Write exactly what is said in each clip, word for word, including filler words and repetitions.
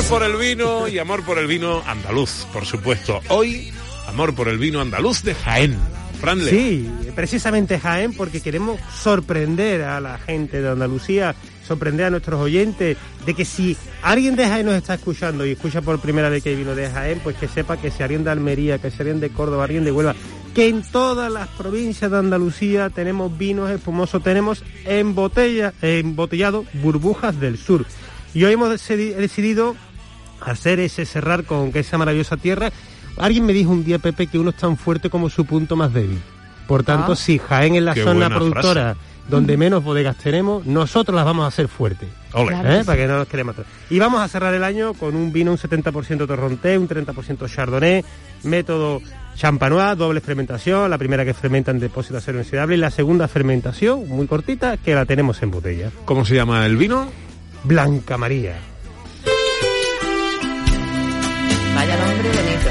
por el vino y amor por el vino andaluz, por supuesto. Hoy, amor por el vino andaluz de Jaén. Franle. Sí, precisamente Jaén, porque queremos sorprender a la gente de Andalucía, sorprender a nuestros oyentes, de que si alguien de Jaén nos está escuchando y escucha por primera vez que hay vino de Jaén, pues que sepa que si alguien de Almería, que si alguien de Córdoba, alguien de Huelva, que en todas las provincias de Andalucía tenemos vinos espumosos, tenemos en botella, embotellado Burbujas del Sur. Y hoy hemos decidido hacer ese cerrar con esa maravillosa tierra. Alguien me dijo un día, Pepe, que uno es tan fuerte como su punto más débil. Por tanto, ah, si Jaén es la zona productora frase. donde menos bodegas tenemos, nosotros las vamos a hacer fuertes. ¿Eh? Para que no nos quede matar. Y vamos a cerrar el año con un vino un setenta por ciento Torrontés, un treinta por ciento Chardonnay, método Champenois, doble fermentación, la primera que fermenta en depósito acero inoxidable y la segunda fermentación, muy cortita, que la tenemos en botella. ¿Cómo se llama el vino? Blanca María. Vaya nombre bonito.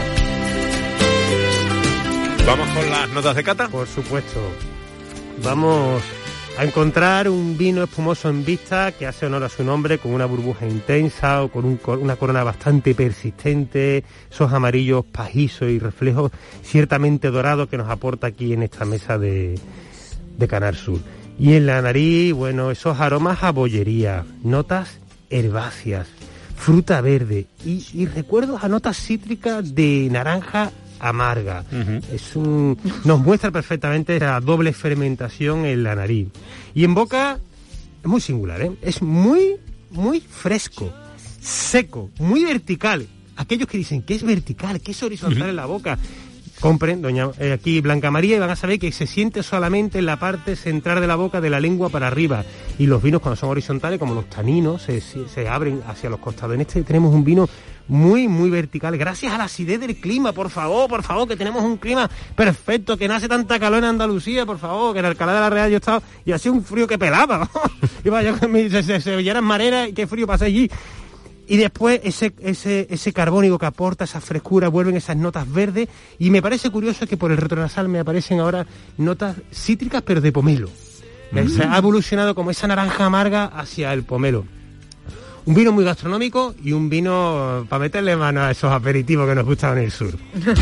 ¿Vamos con las notas de cata? Por supuesto. Vamos a encontrar un vino espumoso en vista que hace honor a su nombre, con una burbuja intensa o con un, una corona bastante persistente, esos amarillos pajizos y reflejos ciertamente dorados que nos aporta aquí en esta mesa de, de Canal Sur. Y en la nariz, bueno, esos aromas a bollería, notas herbáceas, fruta verde y, y recuerdos a notas cítricas de naranja amarga. Uh-huh. Es un, nos muestra perfectamente la doble fermentación en la nariz. Y en boca es muy singular, ¿eh? Es muy, muy fresco, seco, muy vertical. Aquellos que dicen que es vertical, que es horizontal uh-huh. en la boca, compren, doña eh, aquí Blanca María, y van a saber que se siente solamente en la parte central de la boca, de la lengua para arriba. Y los vinos cuando son horizontales, como los taninos, se, se, se abren hacia los costados. En este tenemos un vino muy, muy vertical, gracias a la acidez del clima, por favor, por favor, que tenemos un clima perfecto, que no hace tanta calor en Andalucía, por favor, que en Alcalá de la Real yo he estado y hacía un frío que pelaba. Y vaya, se, se, se veían mareras y qué frío pasa allí. Y después ese, ese, ese carbónico que aporta esa frescura, vuelven esas notas verdes, y me parece curioso que por el retronasal me aparecen ahora notas cítricas, pero de pomelo. Mm. Se ha evolucionado como esa naranja amarga hacia el pomelo. Un vino muy gastronómico y un vino para meterle mano a esos aperitivos que nos gustan en el sur.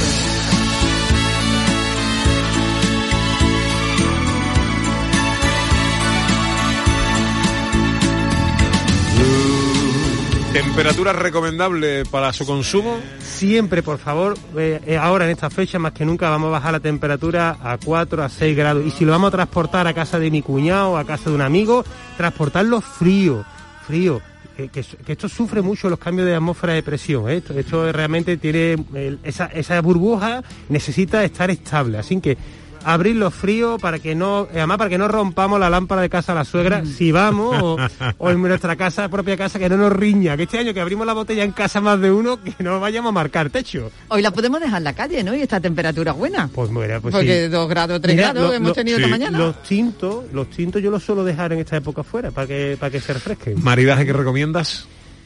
¿Temperatura recomendable para su consumo? Siempre, por favor, eh, ahora en esta fecha más que nunca vamos a bajar la temperatura a cuatro, a seis grados. Y si lo vamos a transportar a casa de mi cuñado, a casa de un amigo, transportarlo frío, frío. Que, que, que esto sufre mucho los cambios de atmósfera de presión, ¿eh? esto, esto realmente tiene el, esa, esa burbuja necesita estar estable, así que abrirlo frío para que no, además para que no rompamos la lámpara de casa a la suegra si vamos o, o en nuestra casa, propia casa, que no nos riña, que este año que abrimos la botella en casa más de uno, que no vayamos a marcar techo. Hoy la podemos dejar en la calle, ¿no? Y esta temperatura buena. Pues bueno, pues porque sí. dos grados, tres Mira, grados lo, hemos lo, tenido sí. esta mañana. Los tintos, los tintos yo los suelo dejar en esta época fuera para que, para que se refresquen. ¿Maridaje que recomiendas?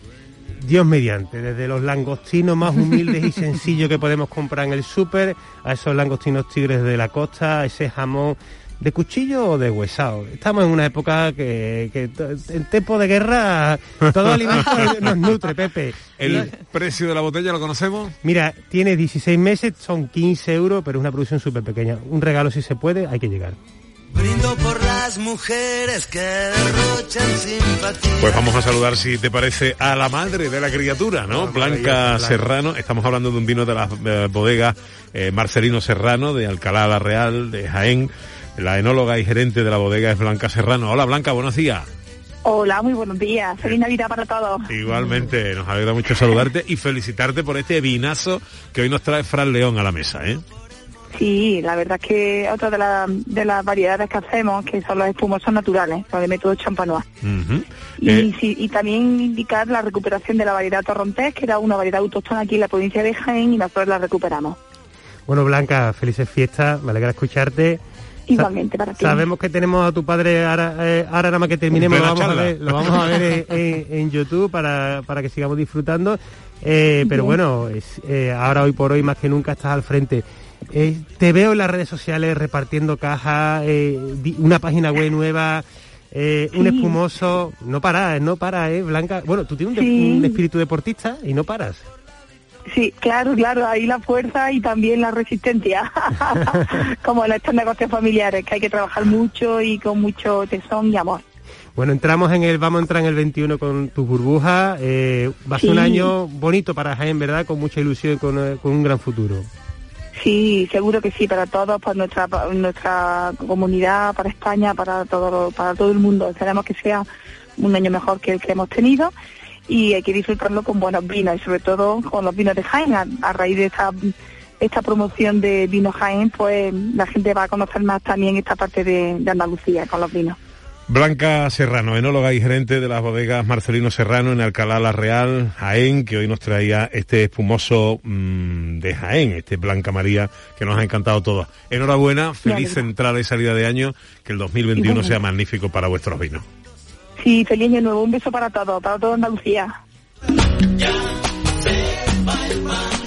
Dios mediante, desde los langostinos más humildes y sencillos que podemos comprar en el súper, a esos langostinos tigres de la costa, a ese jamón de cuchillo o de huesado. Estamos en una época que, que en tiempo de guerra todo alimento nos nutre, Pepe. ¿El precio de la botella lo conocemos? Mira, tiene dieciséis meses, son quince euros, pero es una producción súper pequeña. Un regalo si se puede, hay que llegar. Brindo por las mujeres que derrochan simpatía. Pues vamos a saludar, si te parece, a la madre de la criatura, ¿no? Blanca Serrano. Estamos hablando de un vino de las eh, bodegas eh, Marcelino Serrano, de Alcalá la Real, de Jaén. La enóloga y gerente de la bodega es Blanca Serrano. Hola, Blanca, buenos días. Hola, muy buenos días. Feliz Navidad para todos. Igualmente, nos alegra mucho saludarte y felicitarte por este vinazo que hoy nos trae Fran León a la mesa, ¿eh? Sí, la verdad es que otra de, la, de las variedades que hacemos, que son los espumosos naturales, los de método Champenois. Uh-huh. Y, eh. sí, y también indicar la recuperación de la variedad Torrontés, que era una variedad autóctona aquí en la provincia de Jaén, y nosotros la recuperamos. Bueno, Blanca, felices fiestas, me alegra escucharte. Igualmente, para ti. Sabemos que tenemos a tu padre, ahora, eh, ahora nada más que terminemos, lo vamos, a ver, lo vamos a ver en, en, en YouTube para, para que sigamos disfrutando. Eh, pero bueno, es, eh, ahora hoy por hoy más que nunca estás al frente. Eh, te veo en las redes sociales repartiendo cajas, eh, una página web nueva, Eh, sí. Un espumoso, no paras, no paras, ¿eh, Blanca? Bueno, tú tienes un, sí. un espíritu deportista y no paras. Sí, claro, claro, ahí la fuerza y también la resistencia, como en estos negocios familiares, que hay que trabajar mucho y con mucho tesón y amor. Bueno, entramos en el, vamos a entrar en el veintiuno con tus burbujas, eh, va a ser sí. un año bonito para Jaén, ¿verdad? Con mucha ilusión y con, con un gran futuro. Sí, seguro que sí, para todos, para nuestra para nuestra comunidad, para España, para todo para todo el mundo. Esperamos que sea un año mejor que el que hemos tenido y hay que disfrutarlo con buenos vinos y sobre todo con los vinos de Jaén. A, a raíz de esta esta promoción de Vino Jaén, pues la gente va a conocer más también esta parte de, de Andalucía con los vinos. Blanca Serrano, enóloga y gerente de las bodegas Marcelino Serrano en Alcalá la Real, Jaén, que hoy nos traía este espumoso mmm, de Jaén, este Blanca María, que nos ha encantado todos. Enhorabuena, feliz claro. entrada y salida de año, que el dos mil veintiuno sea magnífico para vuestros vinos. Sí, feliz año nuevo, un beso para todos, para toda Andalucía.